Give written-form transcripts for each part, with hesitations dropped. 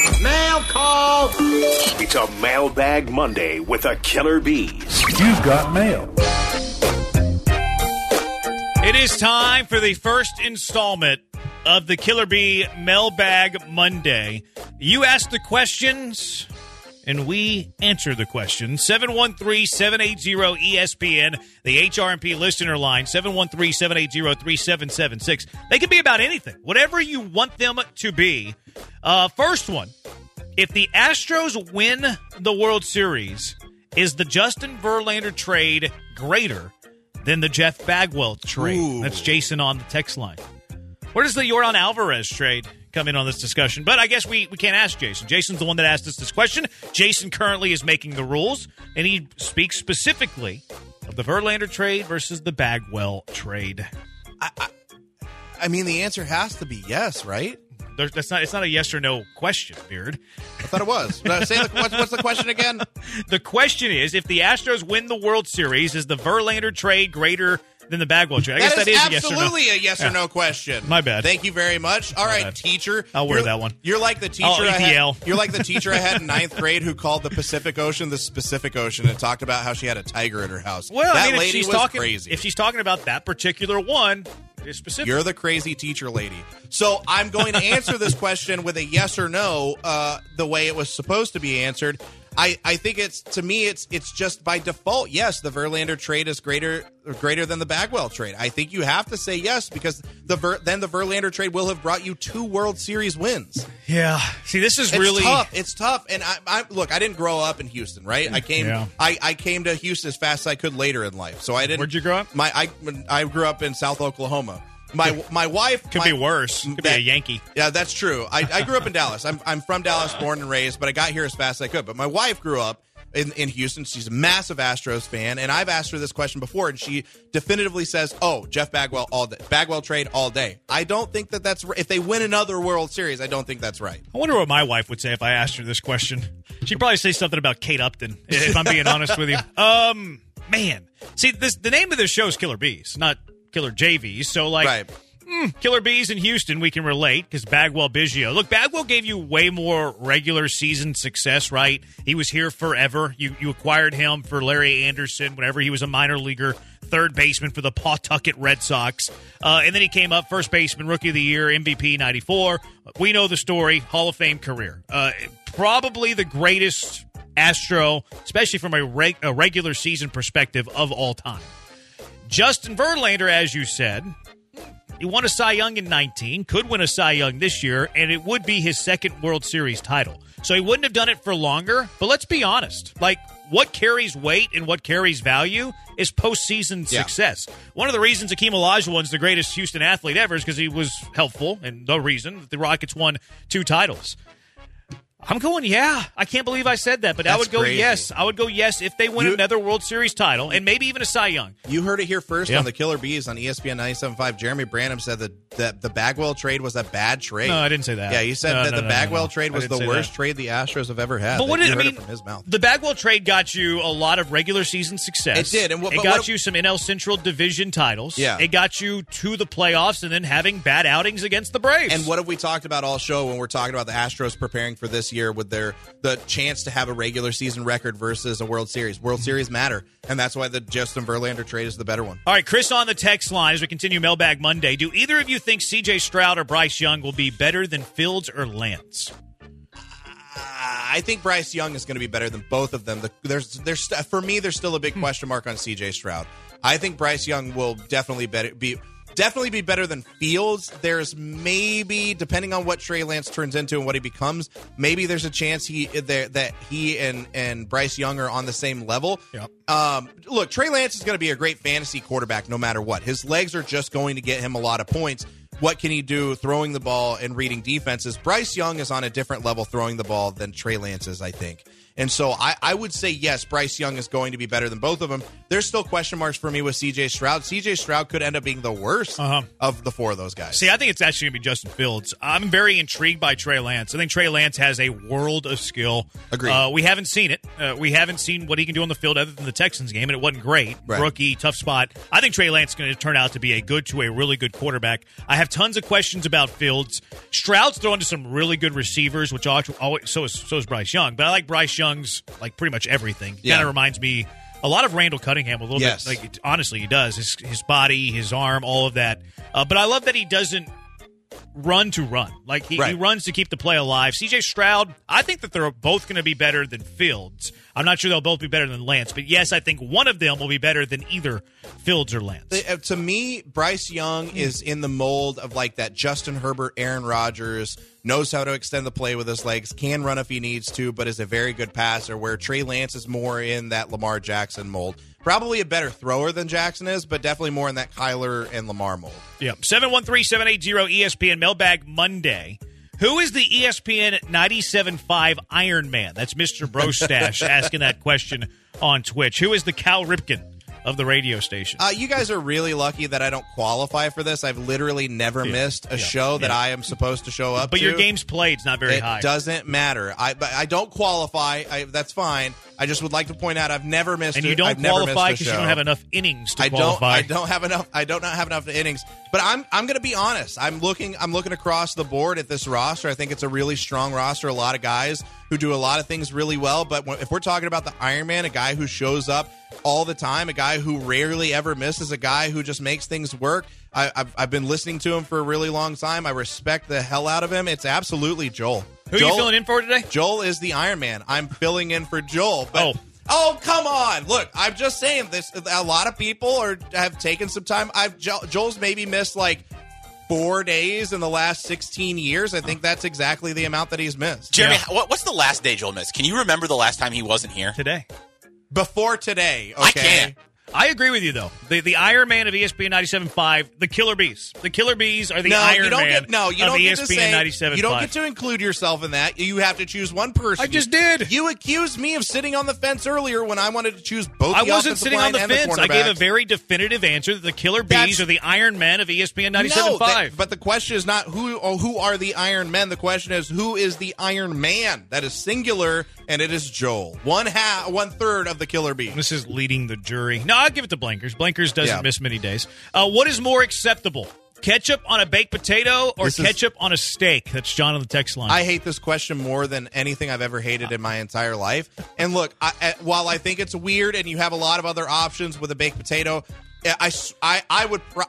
Mail call. It's a Mailbag Monday with the Killer Bees. You've got mail. It is time for the first installment of the Killer Bee Mailbag Monday. You ask the questions, and we answer the questions. 713-780-ESPN, the HRMP listener line, 713-780-3776. They can be about anything, whatever you want them to be. First one, if the Astros win the World Series, is the Justin Verlander trade greater than the Jeff Bagwell trade? Ooh. That's Jason on the text line. Where does the Yordan Alvarez trade come in on this discussion? But I guess we can't ask Jason. Jason's the one that asked us this question. Jason currently is making the rules, and he speaks specifically of the Verlander trade versus the Bagwell trade. I mean, the answer has to be yes, right? It's not a yes or no question, Beard. I thought it was. What's the question again? The question is, if the Astros win the World Series, is the Verlander trade greater than the Bagwell trade? I guess that is absolutely a yes or no question. My bad. Thank you very much. All right, teacher. I'll wear that one. You're like the teacher You're like the teacher I had in 9th grade who called the Pacific Ocean the Pacific Ocean and talked about how she had a tiger in her house. Well, that lady was crazy. If she's talking about that particular one, it's specific. You're the crazy teacher lady. So I'm going to answer this question with a yes or no, the way it was supposed to be answered. I think it's just by default, yes, the Verlander trade is greater than the Bagwell trade. I think you have to say yes because then the Verlander trade will have brought you 2 World Series wins. Yeah. See, this is really tough. It's tough. And I look, I didn't grow up in Houston, right? I came to Houston as fast as I could later in life. So I didn't. Where'd you grow up? I grew up in South Oklahoma. My wife could be worse. Could be a Yankee. Yeah, that's true. I grew up in Dallas. I'm from Dallas, born and raised, but I got here as fast as I could. But my wife grew up in Houston. She's a massive Astros fan, and I've asked her this question before, and she definitively says, "Oh, Jeff Bagwell all day. Bagwell trade all day." I don't think that's if they win another World Series. I don't think that's right. I wonder what my wife would say if I asked her this question. She'd probably say something about Kate Upton, if I'm being honest with you. Man, see, the name of this show is Killer Bees, not Killer JVs, so right. Killer Bees in Houston, we can relate because Bagwell Biggio. Look, Bagwell gave you way more regular season success, right? He was here forever. You acquired him for Larry Anderson whenever he was a minor leaguer, third baseman for the Pawtucket Red Sox. And then he came up first baseman, Rookie of the Year, MVP 94. We know the story, Hall of Fame career. Probably the greatest Astro, especially from a regular season perspective of all time. Justin Verlander, as you said, he won a Cy Young in 19, could win a Cy Young this year, and it would be his second World Series title. So he wouldn't have done it for longer, but let's be honest. Like, what carries weight and what carries value is postseason success. One of the reasons Akeem Olajuwon's the greatest Houston athlete ever is because he was helpful, and the reason that the Rockets won 2 titles. I'm going, yeah. I can't believe I said that, but I would go crazy. Yes. I would go yes if they win another World Series title and maybe even a Cy Young. You heard it here first on the Killer Bees on ESPN 97.5. Jeremy Branham said that the Bagwell trade was a bad trade. No, I didn't say that. Yeah, he said that the Bagwell trade was the worst trade the Astros have ever had. But what did you heard it from his mouth. The Bagwell trade got you a lot of regular season success. It did. And it got you some NL Central Division titles. Yeah. It got you to the playoffs and then having bad outings against the Braves. And what have we talked about all show when we're talking about the Astros preparing for this year with the chance to have a regular season record versus a World Series. World Series matter, and that's why the Justin Verlander trade is the better one. All right, Chris on the text line as we continue Mailbag Monday. Do either of you think C.J. Stroud or Bryce Young will be better than Fields or Lance? I think Bryce Young is going to be better than both of them. For me, there's still a big question mark on C.J. Stroud. I think Bryce Young will definitely be better than Fields. There's maybe, depending on what Trey Lance turns into and what he becomes, maybe there's a chance that he and Bryce Young are on the same level. Yep. Look, Trey Lance is going to be a great fantasy quarterback no matter what. His legs are just going to get him a lot of points. What can he do throwing the ball and reading defenses? Bryce Young is on a different level throwing the ball than Trey Lance is, I think. And so I would say, yes, Bryce Young is going to be better than both of them. There's still question marks for me with C.J. Stroud. C.J. Stroud could end up being the worst of the four of those guys. See, I think it's actually going to be Justin Fields. I'm very intrigued by Trey Lance. I think Trey Lance has a world of skill. Agreed. We haven't seen it. We haven't seen what he can do on the field other than the Texans game, and it wasn't great. Right. Rookie, tough spot. I think Trey Lance is going to turn out to be a good to a really good quarterback. I have tons of questions about Fields. Stroud's throwing to some really good receivers, which always, so is Bryce Young. But I like Bryce Young's like pretty much everything. Yeah. Kind of reminds me a lot of Randall Cunningham a little Yes. bit. Like honestly, he does. His body, his arm, all of that. But I love that he doesn't run to run. Like he runs to keep the play alive. CJ Stroud, I think that they're both going to be better than Fields. I'm not sure they'll both be better than Lance, but yes, I think one of them will be better than either Fields or Lance. To me, Bryce Young is in the mold of like that Justin Herbert, Aaron Rodgers, knows how to extend the play with his legs, can run if he needs to, but is a very good passer, where Trey Lance is more in that Lamar Jackson mold. Probably a better thrower than Jackson is, but definitely more in that Kyler and Lamar mold. Yeah. 713-780-ESPN Mailbag Monday. Who is the ESPN 97.5 Iron Man? That's Mr. Brostash asking that question on Twitch. Who is the Cal Ripken of the radio station? You guys are really lucky that I don't qualify for this. I've literally never missed a show that I am supposed to show up but to. Your games played is not very high. It doesn't matter. I don't qualify. That's fine. I just would like to point out I've never missed. And you don't qualify because you don't have enough innings to qualify. I don't have enough. I do not have enough innings. But I'm going to be honest. I'm looking across the board at this roster. I think it's a really strong roster. A lot of guys who do a lot of things really well. But if we're talking about the Iron Man, a guy who shows up all the time, a guy who rarely ever misses, a guy who just makes things work. I've been listening to him for a really long time. I respect the hell out of him. It's absolutely Joel. Who are you filling in for today? Joel is the Iron Man. I'm filling in for Joel. But, oh, come on. Look, I'm just saying this. A lot of people have taken some time. Joel's maybe missed like 4 days in the last 16 years. I think that's exactly the amount that he's missed. Jeremy, what's the last day Joel missed? Can you remember the last time he wasn't here? Today. Before today, okay? I can't. I agree with you, though. The Iron Man of ESPN 97.5, the Killer Bees. The Killer Bees are the Iron Man of ESPN 97.5. You don't get to include yourself in that. You have to choose one person. I just did. You accused me of sitting on the fence earlier when I wanted to choose both I the wasn't offensive sitting on line the and fence. the I gave a quarterbacks. very definitive answer that the Killer Bees are the Iron Men of ESPN 97.5. No, but the question is not who are the Iron Men. The question is who is the Iron Man. That is singular, and it is Joel. One third of the Killer Bees. This is leading the jury. No, I'll give it to Blankers. Blankers doesn't miss many days. What is more acceptable? Ketchup on a baked potato or ketchup on a steak? That's John on the text line. I hate this question more than anything I've ever hated in my entire life. And look, while I think it's weird and you have a lot of other options with a baked potato, I'd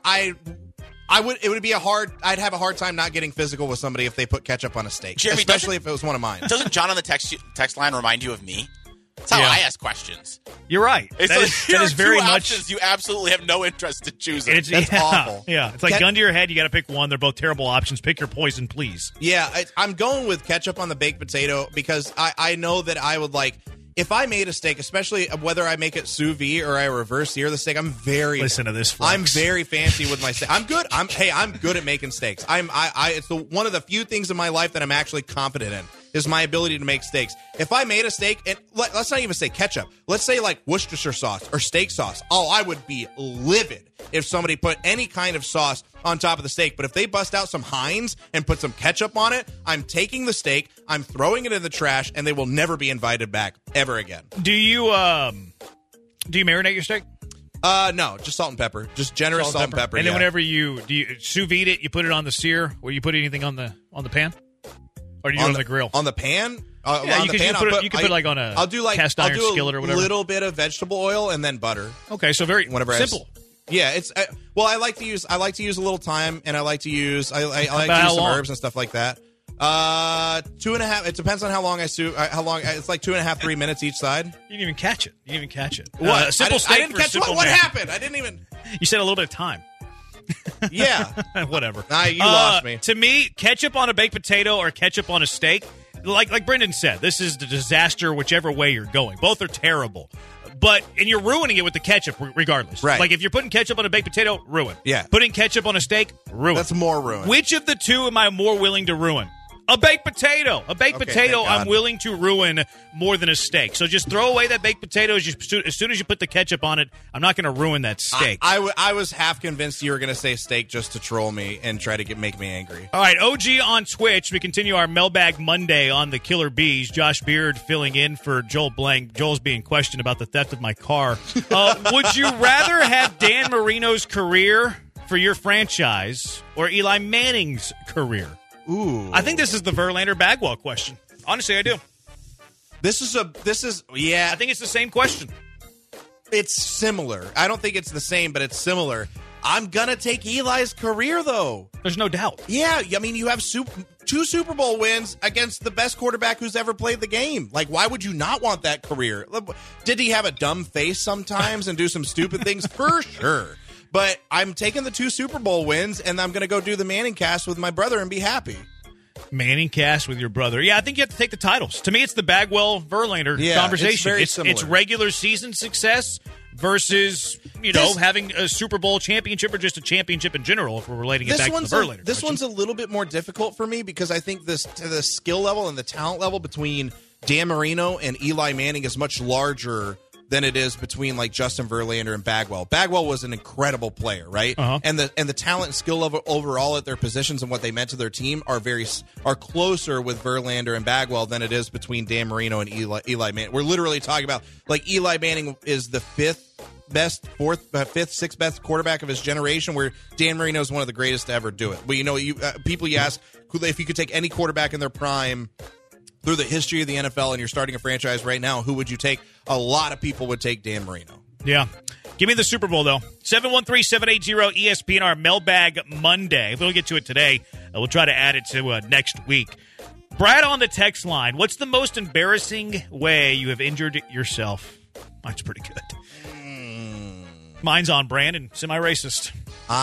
have a hard time not getting physical with somebody if they put ketchup on a steak, Jeremy, especially if it was one of mine. Doesn't John on the text line remind you of me? That's how I ask questions. You're right. It's that is very much. Options. You absolutely have no interest in choosing. That's awful. Yeah, it's like gun to your head. You got to pick one. They're both terrible options. Pick your poison, please. Yeah, I'm going with ketchup on the baked potato because I know that I would like. If I made a steak, especially whether I make it sous vide or I reverse sear the steak, listen to this. Flex. I'm very fancy with my steak. I'm good. I'm good at making steaks. It's one of the few things in my life that I'm actually confident in is my ability to make steaks. If I made a steak, and let's not even say ketchup. Let's say like Worcestershire sauce or steak sauce. Oh, I would be livid if somebody put any kind of sauce on top of the steak. But if they bust out some Heinz and put some ketchup on it, I'm taking the steak, I'm throwing it in the trash, and they will never be invited back ever again. Do you marinate your steak? No, just salt and pepper. Just generous salt and pepper. And then whenever do you sous vide it, you put it on the sear, or you put anything on the pan? Or do you do it on the grill? On the pan? You can put like on a cast iron skillet or whatever. A little bit of vegetable oil and then butter. Okay, so very simple. Yeah, it's I like to use a little thyme, and I like to use some herbs and stuff like that. 2.5. It depends on how long it's like 2.5, 3 minutes each side. You didn't even catch it. What? Simple steak. I didn't catch what happened. I didn't even. You said a little bit of time. Yeah. Whatever. You lost me. To me, ketchup on a baked potato or ketchup on a steak, like Brendan said, this is the disaster whichever way you're going. Both are terrible. And you're ruining it with the ketchup regardless. Right. Like if you're putting ketchup on a baked potato, ruin. Yeah. Putting ketchup on a steak, ruin. That's more ruin. Which of the two am I more willing to ruin? A baked potato. A baked Okay, potato thank God. I'm willing to ruin more than a steak. So just throw away that baked potato as soon as you put the ketchup on it. I'm not going to ruin that steak. I was half convinced you were going to say steak just to troll me and try to make me angry. All right, OG on Twitch. We continue our Mailbag Monday on the Killer Bees. Josh Beard filling in for Joel Blank. Joel's being questioned about the theft of my car. Would you rather have Dan Marino's career for your franchise or Eli Manning's career? Ooh. I think this is the Verlander Bagwell question. Honestly, I do. This is I think it's the same question. It's similar. I don't think it's the same, but it's similar. I'm going to take Eli's career, though. There's no doubt. Yeah, I mean, you have 2 Super Bowl wins against the best quarterback who's ever played the game. Like, why would you not want that career? Did he have a dumb face sometimes and do some stupid things? For sure. But I'm taking the 2 Super Bowl wins, and I'm going to go do the Manning cast with my brother and be happy. Manning cast with your brother. Yeah, I think you have to take the titles. To me, it's the Bagwell-Verlander It's conversation. very similar. It's regular season success versus, having a Super Bowl championship or just a championship in general, if we're relating it back to the Verlander. This one's a little bit more difficult for me because I think the skill level and the talent level between Dan Marino and Eli Manning is much larger than it is between like Justin Verlander and Bagwell. Bagwell was an incredible player, right? Uh-huh. And the talent and skill level overall at their positions and what they meant to their team are closer with Verlander and Bagwell than it is between Dan Marino and Eli Manning. We're literally talking about like Eli Manning is the fifth, sixth best quarterback of his generation, where Dan Marino is one of the greatest to ever do it. But you ask if you could take any quarterback in their prime through the history of the NFL and you're starting a franchise right now, who would you take? A lot of people would take Dan Marino. Yeah. Give me the Super Bowl, though. 713-780-ESPN, our Mailbag Monday. If we don't get to it today, we'll try to add it to next week. Brad on the text line. What's the most embarrassing way you have injured yourself? Mine's pretty good. Mine's on brand and semi-racist.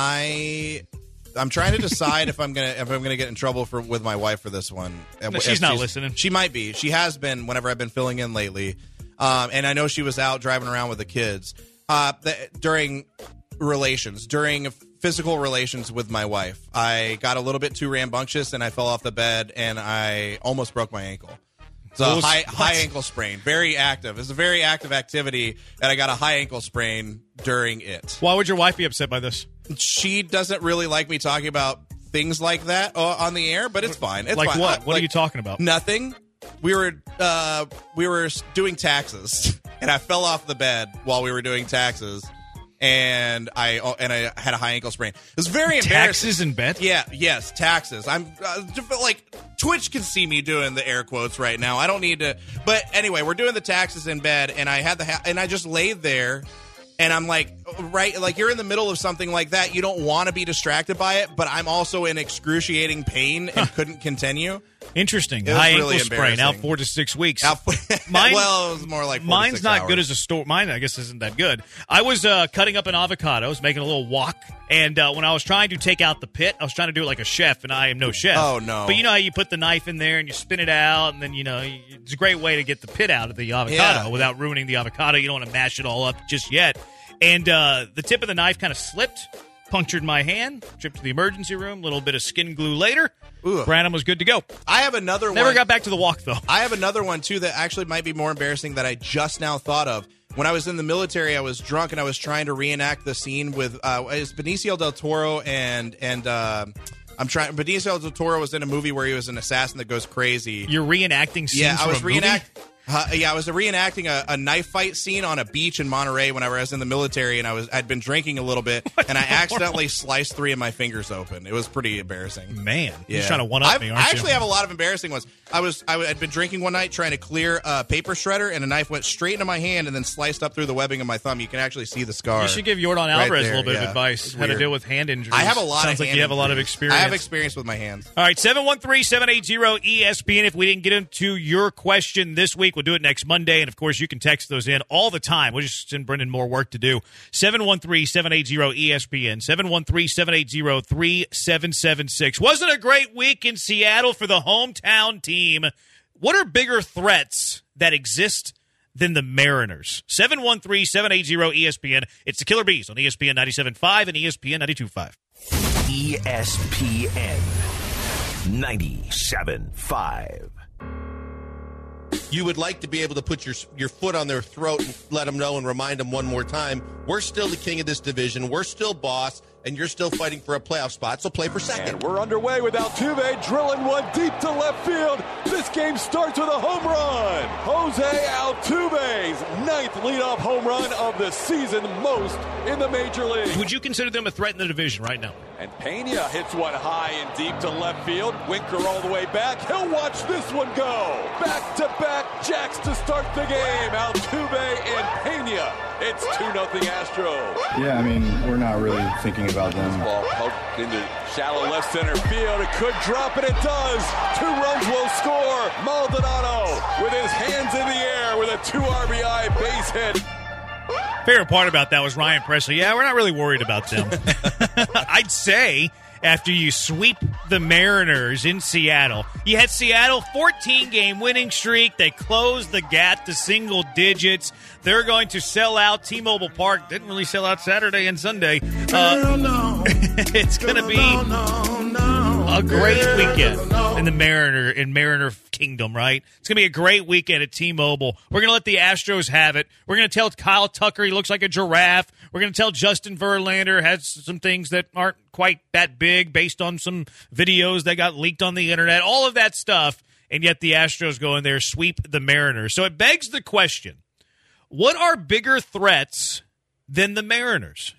I'm trying to decide if I'm gonna get in trouble with my wife for this one. No, she's not listening. She might be. She has been whenever I've been filling in lately, and I know she was out driving around with the kids during physical relations with my wife. I got a little bit too rambunctious and I fell off the bed and I almost broke my ankle. It's a high ankle sprain. Very active. It's a very active activity, and I got a high ankle sprain during it. Why would your wife be upset by this? She doesn't really like me talking about things like that on the air, but it's fine. It's like fine. what? What are you talking about? Nothing. We were doing taxes, and I fell off the bed while we were doing taxes, and I had a high ankle sprain. It was very embarrassing. Taxes in bed? Yeah, yes, taxes. I'm like Twitch can see me doing the air quotes right now. I don't need to. But anyway, we're doing the taxes in bed, and I had and I just laid there. And I'm like, right, like you're in the middle of something like that. You don't want to be distracted by it, but I'm also in excruciating pain and couldn't continue. Interesting. It was High really ankle sprain, out 4 to 6 weeks. Mine, well, it was more like 4 to 6 mine's not hours. good as a story. Mine, I guess, isn't that good. I was cutting up an avocado. I was making a little wok. And when I was trying to take out the pit, I was trying to do it like a chef, and I am no chef. Oh, no. But you know how you put the knife in there and you spin it out, and then, it's a great way to get the pit out of the avocado without ruining the avocado. You don't want to mash it all up just yet. And the tip of the knife kind of slipped, punctured my hand, tripped to the emergency room, a little bit of skin glue later. Ooh. Brandon was good to go. I have another one. Never got back to the walk, though. I have another one, too, that actually might be more embarrassing that I just now thought of. When I was in the military, I was drunk and I was trying to reenact the scene with it's Benicio del Toro and Benicio del Toro was in a movie where he was an assassin that goes crazy. You're reenacting scenes I was from a movie? I was reenacting a knife fight scene on a beach in Monterey whenever I was in the military, and I'd been drinking a little bit, and I accidentally sliced 3 of my fingers open. It was pretty embarrassing. Man, you're trying to one-up me, aren't you? I actually have a lot of embarrassing ones. I'd been drinking one night trying to clear a paper shredder, and a knife went straight into my hand and then sliced up through the webbing of my thumb. You can actually see the scar. You should give Jordan right Alvarez there. a little bit Yeah, of advice it's how to weird. deal with hand injuries. I have a lot. Sounds of like you have a lot of experience. I have experience with my hands. All right, 713-780-ESPN. If we didn't get into your question this week, we'll do it next Monday. And, of course, you can text those in all the time. We'll just send Brendan more work to do. 713-780-ESPN. 713-780-3776. Wasn't a great week in Seattle for the hometown team. What are bigger threats that exist than the Mariners? 713-780-ESPN. It's the Killer Bees on ESPN 97.5 and ESPN 92.5. ESPN 97.5. You would like to be able to put your foot on their throat and let them know and remind them one more time, we're still the king of this division, we're still boss, and you're still fighting for a playoff spot, so play for second. And we're underway with Altuve drilling one deep to left field. This game starts with a home run. Jose Altuve's 9th leadoff home run of the season, most in the major league. Would you consider them a threat in the division right now? And Pena hits one high and deep to left field. Winker all the way back. He'll watch this one go. Back-to-back jacks to start the game. Altuve and Pena. It's 2-0 Astros. Yeah, I mean, we're not really thinking about them. Ball poked into shallow left center field. It could drop, and it does. 2 runs will score. Maldonado with his hands in the air with a 2 RBI base hit. Favorite part about that was Ryan Presley. Yeah, we're not really worried about them. I'd say after you sweep the Mariners in Seattle, you had Seattle 14-game winning streak. They closed the gap to single digits. They're going to sell out T-Mobile Park. Didn't really sell out Saturday and Sunday. It's going to be a great weekend in the Mariner Kingdom, right? It's going to be a great weekend at T-Mobile. We're going to let the Astros have it. We're going to tell Kyle Tucker he looks like a giraffe. We're going to tell Justin Verlander has some things that aren't quite that big based on some videos that got leaked on the internet. All of that stuff, and yet the Astros go in there, sweep the Mariners. So it begs the question, what are bigger threats than the Mariners?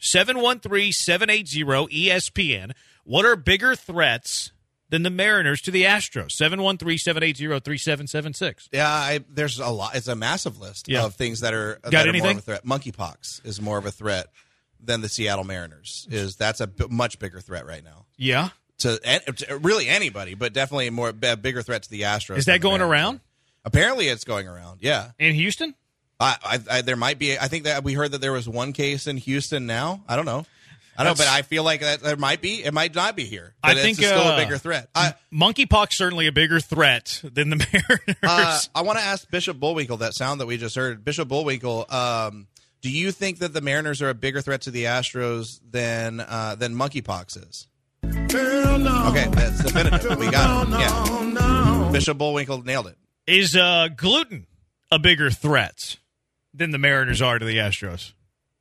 713-780-ESPN. What are bigger threats than the Mariners to the Astros? 713-780-3776. Yeah, there's a lot. It's a massive list of things that are more of a threat. Monkeypox is more of a threat than the Seattle Mariners. That's a much bigger threat right now. Yeah, to really anybody, but definitely a bigger threat to the Astros. Is that going around? Apparently, it's going around. Yeah, in Houston. There might be. I think that we heard that there was one case in Houston now. I don't know. But I feel like that there might be. It might not be here. But I think it's still a bigger threat. Monkeypox certainly a bigger threat than the Mariners. I want to ask Bishop Bullwinkle, that sound that we just heard. Bishop Bullwinkle, do you think that the Mariners are a bigger threat to the Astros than monkeypox is? No. Okay, that's definitive. We got it. Yeah. Bishop Bullwinkle nailed it. Is gluten a bigger threat than the Mariners are to the Astros?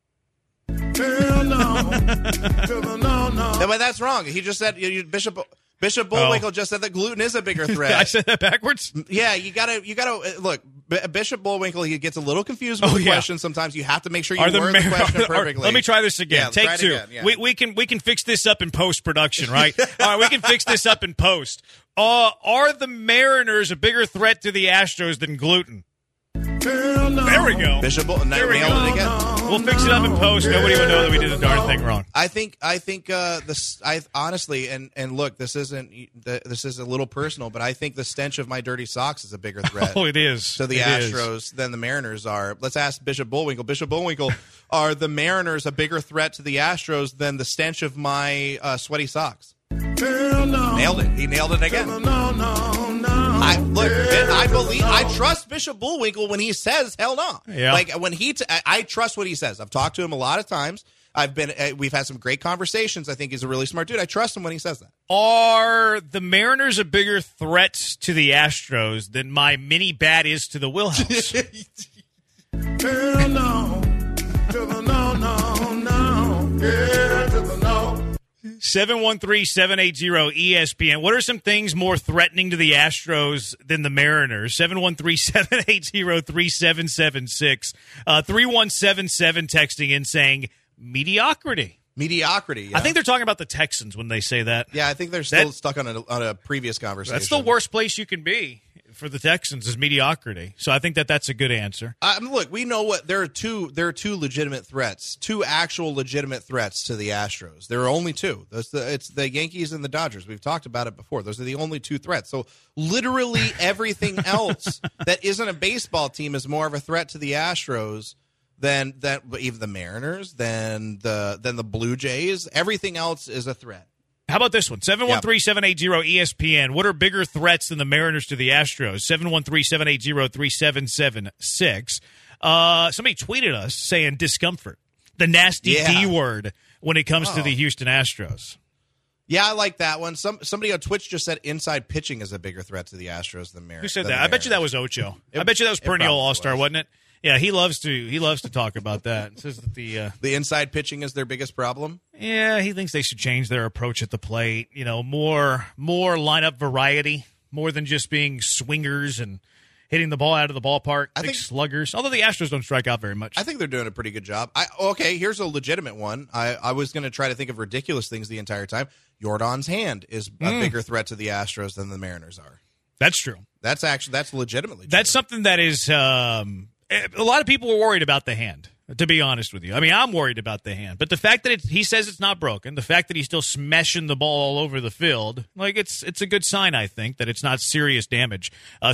No, but that's wrong. He just said Bishop Bullwinkle just said that gluten is a bigger threat. I said that backwards. Yeah, you gotta look. Bishop Bullwinkle, he gets a little confused with the question. Sometimes you have to make sure you word the question perfectly. Let me try this again. Yeah, Take 2. Again, yeah. We can fix this up in post production, right? All right, we can fix this up in post. Are the Mariners a bigger threat to the Astros than gluten? There we go. Bishop nailed it again. We'll fix it up in post. Nobody would know that we did a darn thing wrong. I think this. I honestly and look, this is a little personal, but I think the stench of my dirty socks is a bigger threat. Oh, it is to the Astros than the Mariners are. Let's ask Bishop Bullwinkle. Bishop Bullwinkle, are the Mariners a bigger threat to the Astros than the stench of my sweaty socks? Nailed it. He nailed it again. I trust Bishop Bullwinkle when he says hell no. Yeah. Like when I trust what he says. I've talked to him a lot of times. We've had some great conversations. I think he's a really smart dude. I trust him when he says that. Are the Mariners a bigger threat to the Astros than my mini bat is to the Wheelhouse? Hell no. Yeah, to the no. 713-780-ESPN. What are some things more threatening to the Astros than the Mariners? 713-780-3776. 3177 texting in saying mediocrity. Mediocrity. Yeah. I think they're talking about the Texans when they say that. Yeah, I think they're still stuck on a previous conversation. That's the worst place you can be for the Texans is mediocrity. So I think that's a good answer. Look, we know what there are two legitimate threats, 2 actual legitimate threats to the Astros. There are only 2. It's the Yankees and the Dodgers. We've talked about it before. Those are the only 2 threats. So literally everything else that isn't a baseball team is more of a threat to the Astros than even the Mariners, than the Blue Jays. Everything else is a threat. How about this one? 713-780-ESPN. What are bigger threats than the Mariners to the Astros? 713-780-3776. Somebody tweeted us saying discomfort, the nasty D word when it comes to the Houston Astros. Yeah, I like that one. Somebody on Twitch just said inside pitching is a bigger threat to the Astros than Mariners. Who said that? I bet you that was Ocho. I bet you that was perennial All-Star, wasn't it? Yeah, he loves to talk about that. It says that the inside pitching is their biggest problem. Yeah, he thinks they should change their approach at the plate. You know, more lineup variety, more than just being swingers and hitting the ball out of the ballpark. I think sluggers. Although the Astros don't strike out very much. I think they're doing a pretty good job. Okay, here's a legitimate one. I was going to try to think of ridiculous things the entire time. Yordan's hand is a bigger threat to the Astros than the Mariners are. That's true. That's legitimately true. That's something that is a lot of people are worried about the hand, to be honest with you. I mean, I'm worried about the hand. But the fact that he says it's not broken, the fact that he's still smashing the ball all over the field, like it's a good sign, I think, that it's not serious damage.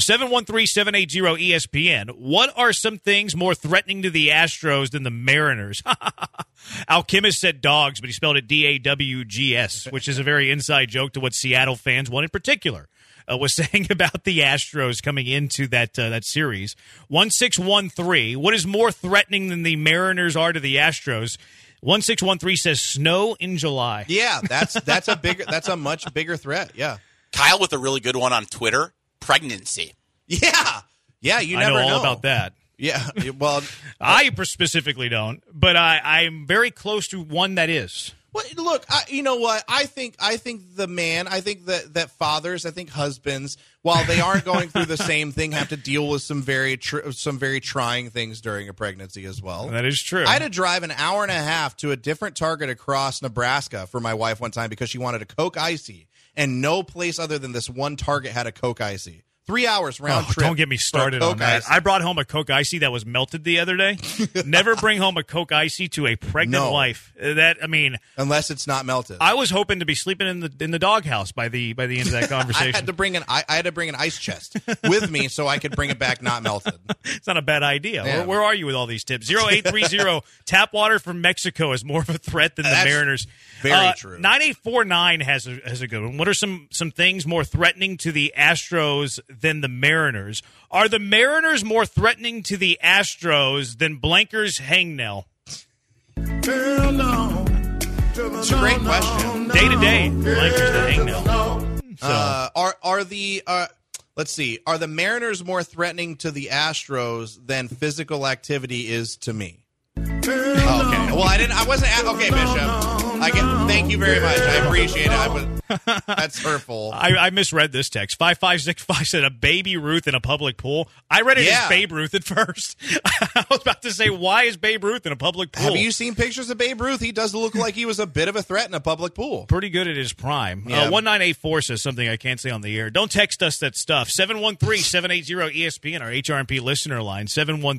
713-780-ESPN. What are some things more threatening to the Astros than the Mariners? Alchemist said dogs, but he spelled it D-A-W-G-S, which is a very inside joke to what Seattle fans want in particular. Was saying about the Astros coming into that series. 1613, what is more threatening than the Mariners are to the Astros? 1613 says snow in July. Yeah, that's a much bigger threat. Yeah. Kyle with a really good one on Twitter, pregnancy. Yeah, you never know all about that. Yeah, well, I specifically don't, but I'm very close to one that is. Well, look, you know what? I think that fathers, I think husbands, while they aren't going through the same thing, have to deal with some very trying things during a pregnancy as well. That is true. I had to drive an hour and a half to a different Target across Nebraska for my wife one time because she wanted a Coke Icy, and no place other than this one Target had a Coke Icy. 3 hours round trip. Don't get me started on that. I brought home a Coke Icy that was melted the other day. Never bring home a Coke Icy to a pregnant wife. Unless it's not melted. I was hoping to be sleeping in the doghouse by the end of that conversation. I had to bring an ice chest with me so I could bring it back not melted. It's not a bad idea. Yeah. Where are you with all these tips? 0830 tap water from Mexico is more of a threat than the Mariners. Very true. 9849 has a good one. What are some things more threatening to the Astros than the Mariners? Are the Mariners more threatening to the Astros than Blanker's hangnail? It's a great question. Day to day, Blanker's the hangnail. Let's see. Are the Mariners more threatening to the Astros than physical activity is to me? Okay. Well, I wasn't. Okay, Bishop. Thank you very much. I appreciate it. That's hurtful. I misread this text. 5565 said a Baby Ruth in a public pool. I read it as Babe Ruth at first. I was about to say, why is Babe Ruth in a public pool? Have you seen pictures of Babe Ruth? He does look like he was a bit of a threat in a public pool. Pretty good at his prime. Yeah. 1984 says something I can't say on the air. Don't text us that stuff. 713-780-ESPN, our HRMP listener line.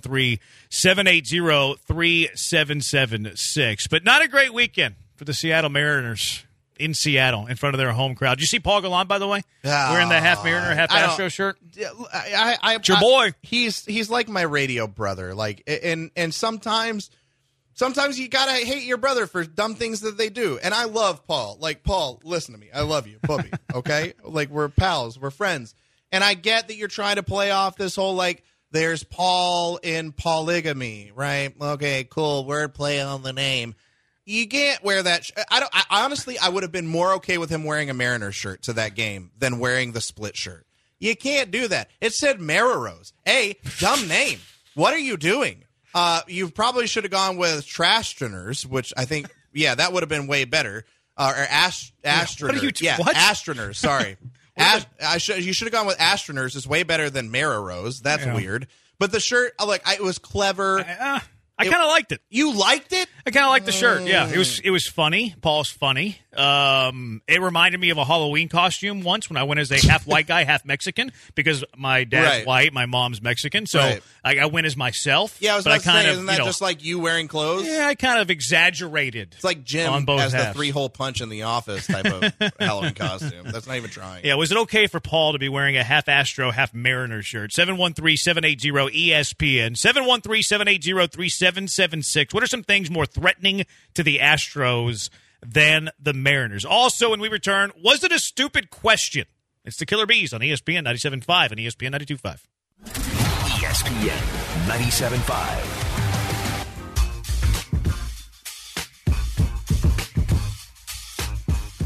713-780-3776. But not a great weekend for the Seattle Mariners in Seattle in front of their home crowd. Did you see Paul Gallant, by the way? Wearing the half Mariner, half Astro shirt? It's your boy. He's like my radio brother. Like, and sometimes you gotta hate your brother for dumb things that they do. And I love Paul. Like, Paul, listen to me. I love you, Bubby. Okay? Like, we're pals. We're friends. And I get that you're trying to play off this whole, like, there's Paul in polygamy, right? Okay, cool. Wordplay on the name. You can't wear that. Honestly, I would have been more okay with him wearing a Mariners shirt to that game than wearing the split shirt. You can't do that. It said Mariners. Dumb name. What are you doing? You probably should have gone with Trastreners, which I think, that would have been way better. Or Astroners. What? Astroners. Sorry. You should have gone with Astroners. It's way better than Mariners. That's weird. But the shirt, it was clever. I kind of liked it. You liked it? I kind of liked the shirt. Yeah, it was funny. Paul's funny. It reminded me of a Halloween costume once when I went as a half white guy, half Mexican, because my dad's white, my mom's Mexican. So I went as myself. Yeah, I was about to say, isn't that just like you wearing clothes? Yeah, I kind of exaggerated. It's like Jim has the 3-hole punch in the office type of Halloween costume. That's not even trying. Yeah, was it okay for Paul to be wearing a half Astro, half Mariner shirt? 713-780-ESPN. 713-780-3776. What are some things more threatening to the Astros than the Mariners? Also, when we return, was it a stupid question? It's the Killer Bees on ESPN 97.5 and ESPN 92.5. ESPN 97.5.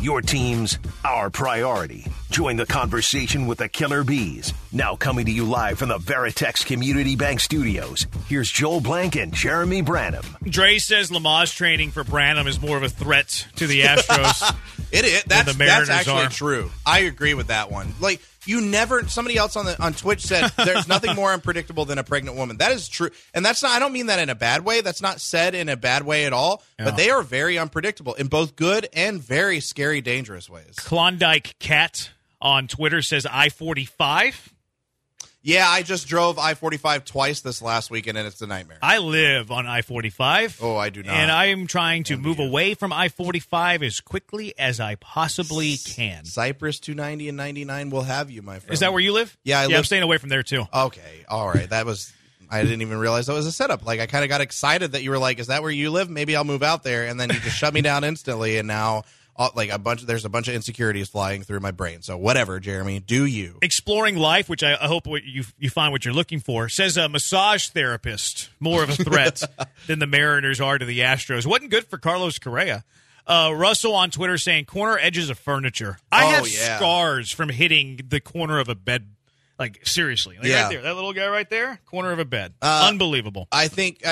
Your team's our priority. Join the conversation with the Killer Bees. Now coming to you live from the Veritex Community Bank Studios. Here's Joel Blank and Jeremy Branham. Dre says Lamaze training for Branham is more of a threat to the Astros. It is. The Mariners that's actually are. true. I agree with that one. Like, somebody else on Twitch said there's nothing more unpredictable than a pregnant woman. That is true. And that's not, I don't mean that in a bad way. That's not said in a bad way at all. Yeah. But they are very unpredictable in both good and very scary, dangerous ways. Klondike Cat on Twitter says I-45. Yeah, I just drove I-45 twice this last weekend, and it's a nightmare. I live on I-45. Oh, I do not. And I am trying to move away from I-45 as quickly as I possibly can. Cypress 290 and 99 will have you, my friend. Is that where you live? Yeah, I'm staying away from there, too. Okay, all right. I didn't even realize that was a setup. Like, I kind of got excited that you were like, is that where you live? Maybe I'll move out there. And then you just shut me down instantly, and now there's a bunch of insecurities flying through my brain. So whatever, Jeremy, do you. Exploring Life, which I hope you find what you're looking for, says a massage therapist more of a threat than the Mariners are to the Astros. Wasn't good for Carlos Correa. Russell on Twitter saying corner edges of furniture. I have scars from hitting the corner of a bed. Like, seriously. Right there. That little guy right there, corner of a bed. Unbelievable. I think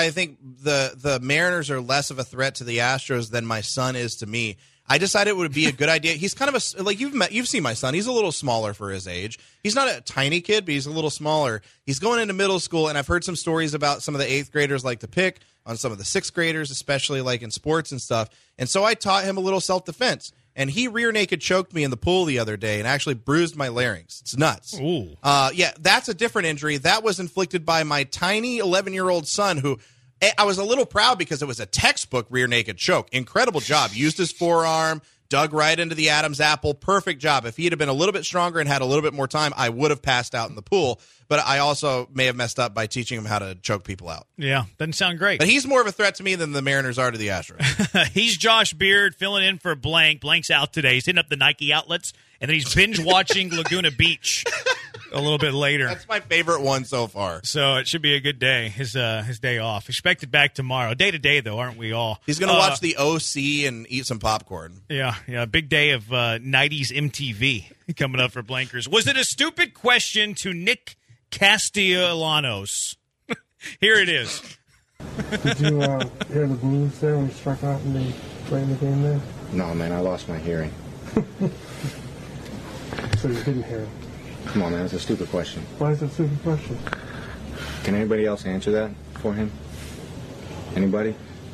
the Mariners are less of a threat to the Astros than my son is to me. I decided it would be a good idea. He's kind of you've seen my son. He's a little smaller for his age. He's not a tiny kid, but he's a little smaller. He's going into middle school, and I've heard some stories about some of the 8th graders like to pick on some of the 6th graders, especially like in sports and stuff. And so I taught him a little self-defense. And he rear naked choked me in the pool the other day and actually bruised my larynx. It's nuts. Ooh. Yeah, that's a different injury. That was inflicted by my tiny 11-year-old son who I was a little proud because it was a textbook rear naked choke. Incredible job. Used his forearm, dug right into the Adam's apple. Perfect job. If he had been a little bit stronger and had a little bit more time, I would have passed out in the pool. But I also may have messed up by teaching him how to choke people out. Yeah, doesn't sound great. But he's more of a threat to me than the Mariners are to the Astros. He's Josh Beard filling in for Blank. Blank's out today. He's hitting up the Nike outlets, and then he's binge-watching Laguna Beach a little bit later. That's my favorite one so far. So it should be a good day, his day off. Expected back tomorrow. Day-to-day, though, aren't we all? He's going to watch the OC and eat some popcorn. Yeah, big day of 90s MTV coming up for Blankers. Was it a stupid question to Nick Castellanos? Here it is. Did you hear the blues there when you struck out and they played the game there? No, man, I lost my hearing. So you didn't hear it? Come on, man, it's a stupid question. Why is it a stupid question? Can anybody else answer that for him? Anybody?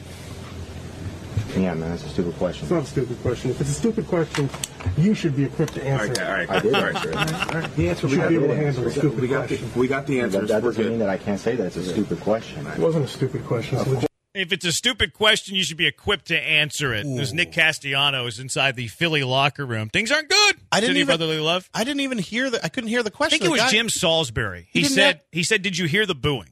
Yeah, man, that's a stupid question. It's not a stupid question. If it's a stupid question, you should be equipped to answer it. All right. I did answer it. All right. The answer you should be able to handle a stupid question. We got the answer. That doesn't mean that I can't say that it's a stupid question. It wasn't a stupid question. It's legit. If it's a stupid question, you should be equipped to answer it. There's Nick Castellanos inside the Philly locker room. Things aren't good. Brotherly love. I didn't even hear I couldn't hear the question. I think it was Jim Salisbury. He said, "Did you hear the booing?"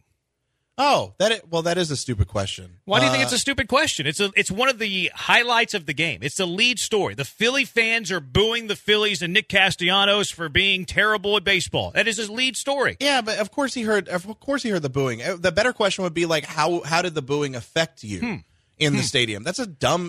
Oh, that is a stupid question. Why do you think it's a stupid question? It's one of the highlights of the game. It's the lead story. The Philly fans are booing the Phillies and Nick Castellanos for being terrible at baseball. That is his lead story. Yeah, but of course he heard the booing. The better question would be like, how did the booing affect you in the stadium? That's a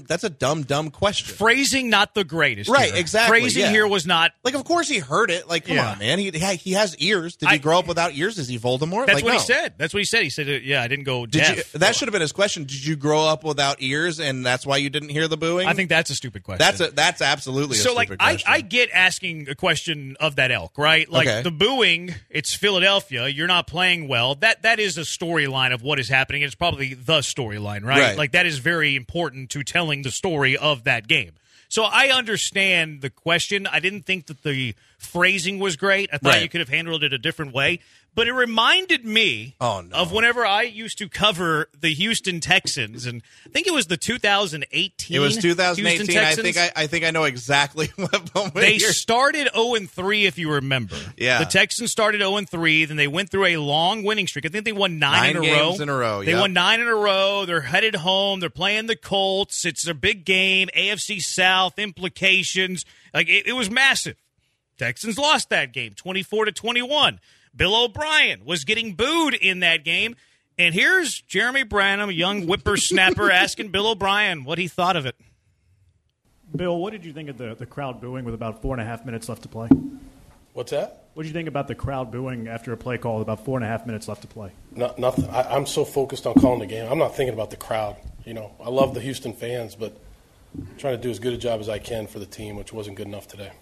dumb question. Phrasing not the greatest. Right, here. exactly. Phrasing here was not like. Of course he heard it. Like, come on, man. He has ears. Did he grow up without ears? Is he Voldemort? That's what he said. That's what he said. He said, "Yeah, I didn't go deaf." That should have been his question. Did you grow up without ears, and that's why you didn't hear the booing? I think that's a stupid question. That's absolutely a stupid question. I get asking a question of that ilk, right? Like the booing. It's Philadelphia. You're not playing well. That is a storyline of what is happening. It's probably the storyline, right? Like that is very important to telling the story of that game. So I understand the question. I didn't think that the phrasing was great. I thought you could have handled it a different way. But it reminded me of whenever I used to cover the Houston Texans, and I think it was the 2018. It was 2018. Houston Texans. I think I know exactly what moment they started 0-3, if you remember. Yeah, the Texans started 0-3. Then they went through a long winning streak. I think they won 9 games in a row. They won 9 in a row. They're headed home. They're playing the Colts. It's their big game. AFC South implications. Like it was massive. Texans lost that game, 24-21. Bill O'Brien was getting booed in that game. And here's Jeremy Branham, a young whippersnapper, asking Bill O'Brien what he thought of it. Bill, what did you think of the crowd booing with about 4.5 minutes left to play? What's that? What did you think about the crowd booing after a play call with about 4.5 minutes left to play? Nothing. I'm so focused on calling the game. I'm not thinking about the crowd. I love the Houston fans, but I'm trying to do as good a job as I can for the team, which wasn't good enough today.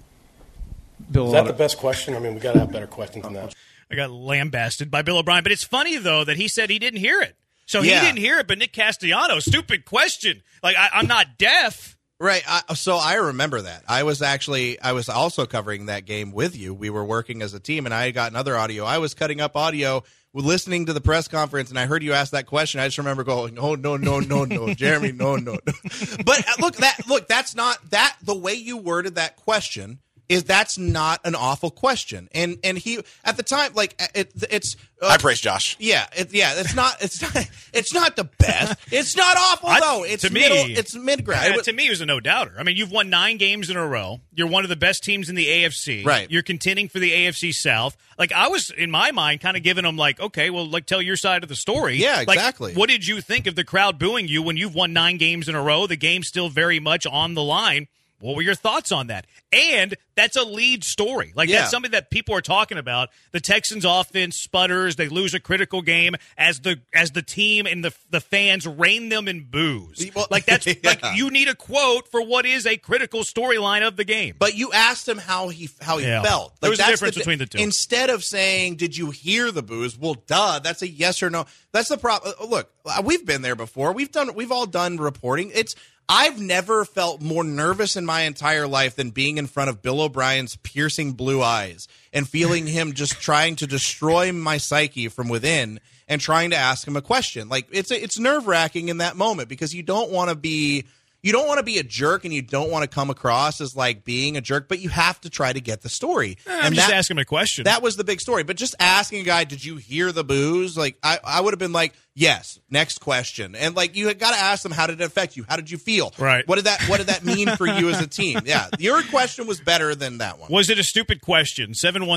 Bill, is that the best question? I mean, we got to have better questions than that. I got lambasted by Bill O'Brien, but it's funny though that he said he didn't hear it. So he didn't hear it, but Nick Castellanos, stupid question. Like I'm not deaf. Right. So I remember that. I was also covering that game with you. We were working as a team, and I had gotten other audio. I was cutting up audio, listening to the press conference, and I heard you ask that question. I just remember going, "Oh no, Jeremy, no." But that's not that. The way you worded that question that's not an awful question. And he at the time, like it's. I praise Josh. Yeah, it's not the best. It's not awful though. It's it's mid-ground. To me, it was a no-doubter. I mean, you've won 9 games in a row. You're one of the best teams in the AFC. Right. You're contending for the AFC South. Like I was in my mind, kind of giving them like, okay, well, like tell your side of the story. Yeah, exactly. Like, what did you think of the crowd booing you when you've won 9 games in a row? The game's still very much on the line. What were your thoughts on that? And that's a lead story. Like, that's something that people are talking about. The Texans' offense sputters. They lose a critical game as the team and the fans rain them in boos. Well, like, that's like you need a quote for what is a critical storyline of the game. But you asked him how he felt. Like, there was a difference between the two. Instead of saying, did you hear the boos? Well, duh. That's a yes or no. That's the problem. Look, we've been there before. We've all done reporting. I've never felt more nervous in my entire life than being in front of Bill O'Brien's piercing blue eyes and feeling him just trying to destroy my psyche from within and trying to ask him a question. Like it's nerve-wracking in that moment because you don't want to be a jerk and you don't want to come across as like being a jerk, but you have to try to get the story. I'm just asking him a question. That was the big story. But just asking a guy, did you hear the boos? Like I would have been like, yes, next question. And like you had got to ask them, how did it affect you? How did you feel? Right. What did that mean for you as a team? Yeah. Your question was better than that one. Was it a stupid question?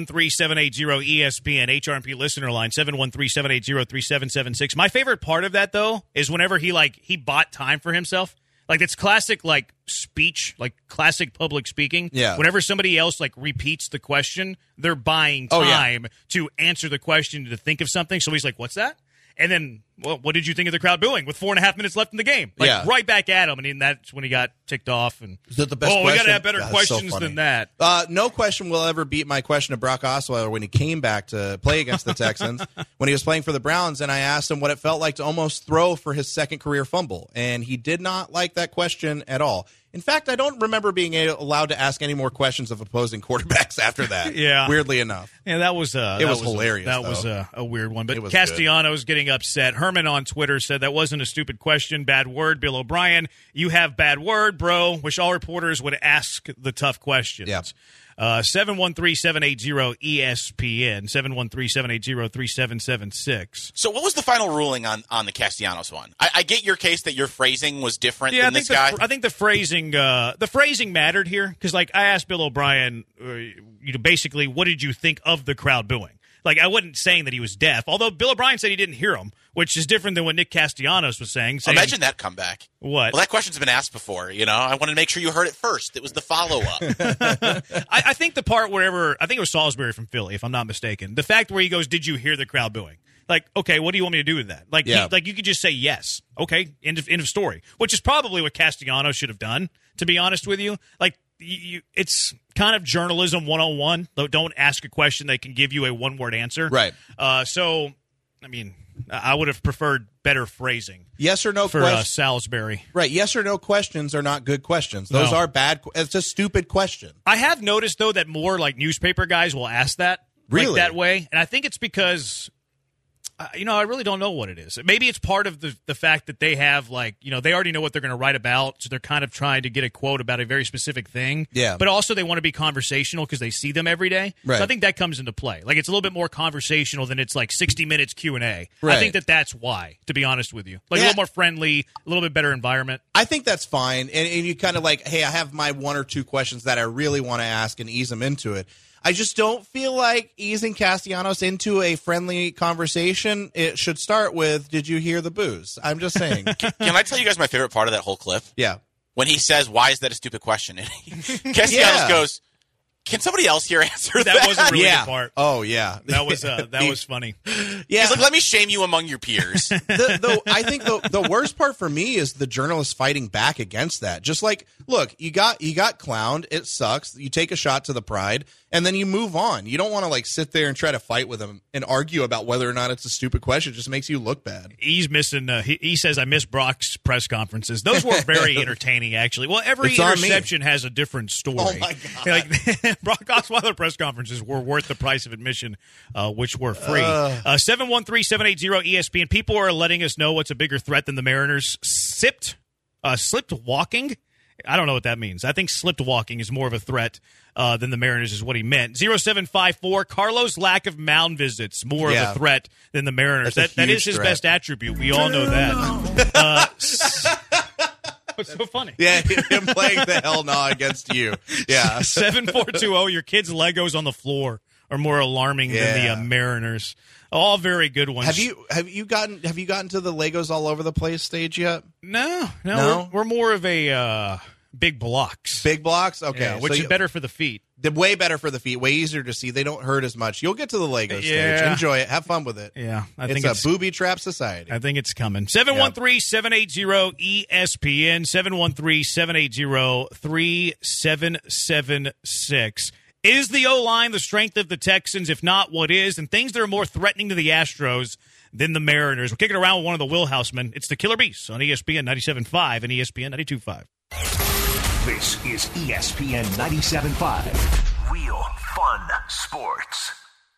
713-780-ESPN, HRMP listener line, 713-780-3776. My favorite part of that though is whenever he bought time for himself. Like, it's classic, like, speech, like, classic public speaking. Yeah. Whenever somebody else, like, repeats the question, they're buying time to answer the question, to think of something. So he's like, what's that? And then, well, what did you think of the crowd booing with 4.5 minutes left in the game? Like, right back at him. And then that's when he got ticked off. And, is that the best we question? got to have better questions than that. No question will ever beat my question to Brock Osweiler when he came back to play against the Texans when he was playing for the Browns. And I asked him what it felt like to almost throw for his second career fumble. And he did not like that question at all. In fact, I don't remember being allowed to ask any more questions of opposing quarterbacks after that. Weirdly enough. Yeah, that was hilarious. That was a weird one. But Castellanos getting upset. Herman on Twitter said that wasn't a stupid question. Bad word. Bill O'Brien, you have bad word, bro. Wish all reporters would ask the tough questions. Yeah. 713-780-ESPN, 713-780-3776. So what was the final ruling on the Castellanos one? I get your case that your phrasing was different than this guy. I think the phrasing mattered here because, like, I asked Bill O'Brien, basically, what did you think of the crowd booing? Like, I wasn't saying that he was deaf, although Bill O'Brien said he didn't hear him, which is different than what Nick Castellanos was saying. Imagine that comeback. What? Well, that question's been asked before. I wanted to make sure you heard it first. It was the follow-up. I think the part I think it was Salisbury from Philly, if I'm not mistaken. The fact where he goes, did you hear the crowd booing? Like, okay, what do you want me to do with that? Like, you could just say yes. Okay, end of story. Which is probably what Castellanos should have done, to be honest with you. Like, it's kind of journalism 101. Don't ask a question that can give you a one-word answer. Right. So, I mean, I would have preferred better phrasing. Yes or no for Salisbury. Right. Yes or no questions are not good questions. Those are bad. It's a stupid question. I have noticed, though, that more like newspaper guys will ask that. Really? Like, that way. And I think it's because I really don't know what it is. Maybe it's part of the fact that they have, like, they already know what they're going to write about, so they're kind of trying to get a quote about a very specific thing. Yeah. But also they want to be conversational because they see them every day. Right. So I think that comes into play. Like, it's a little bit more conversational than it's like 60 minutes Q&A. Right. I think that's why, to be honest with you. Like, a little more friendly, a little bit better environment. I think that's fine. And you kind of like, hey, I have my one or two questions that I really want to ask and ease them into it. I just don't feel like easing Castellanos into a friendly conversation. It should start with, did you hear the boos? I'm just saying. Can I tell you guys my favorite part of that whole clip? Yeah. when he says, "Why is that a stupid question?" And Castellanos goes, "Can somebody else here answer that?" That was a really good part. Oh, yeah. That was funny. Yeah. He's like, "Let me shame you among your peers." I think the worst part for me is the journalists fighting back against that. Just like, look, you got clowned. It sucks. You take a shot to the pride, and then you move on. You don't want to, like, sit there and try to fight with them and argue about whether or not it's a stupid question. It just makes you look bad. He's missing. He says, "I miss Brock's press conferences. Those were very entertaining, actually." Well, every interception has a different story. Oh my God! Like Brock Osweiler press conferences were worth the price of admission, which were free. 713-780-ESPN. People are letting us know what's a bigger threat than the Mariners. Slipped walking. I don't know what that means. I think slipped walking is more of a threat than the Mariners is what he meant. 0754, Carlos' lack of mound visits, more of a threat than the Mariners. That is his best attribute. We all know that. What's so funny? Yeah, him playing the hell no against you. Yeah. 7420, your kids' Legos on the floor are more alarming than the Mariners. All very good ones. Have you gotten to the Legos all over the place stage yet? No. We're more of a big blocks. Big blocks? Okay. Yeah, which is better for the feet. Way better for the feet. Way easier to see. They don't hurt as much. You'll get to the Lego stage. Enjoy it. Have fun with it. Yeah. I think it's a booby trap society. I think it's coming. 713-780-ESPN. 713-780-3776. Is the O-line the strength of the Texans? If not, what is? And things that are more threatening to the Astros than the Mariners. We'll kick it around with one of the Wilhousemen. It's the Killer Bees on ESPN 97.5 and ESPN 92.5. This is ESPN 97.5. Real fun sports.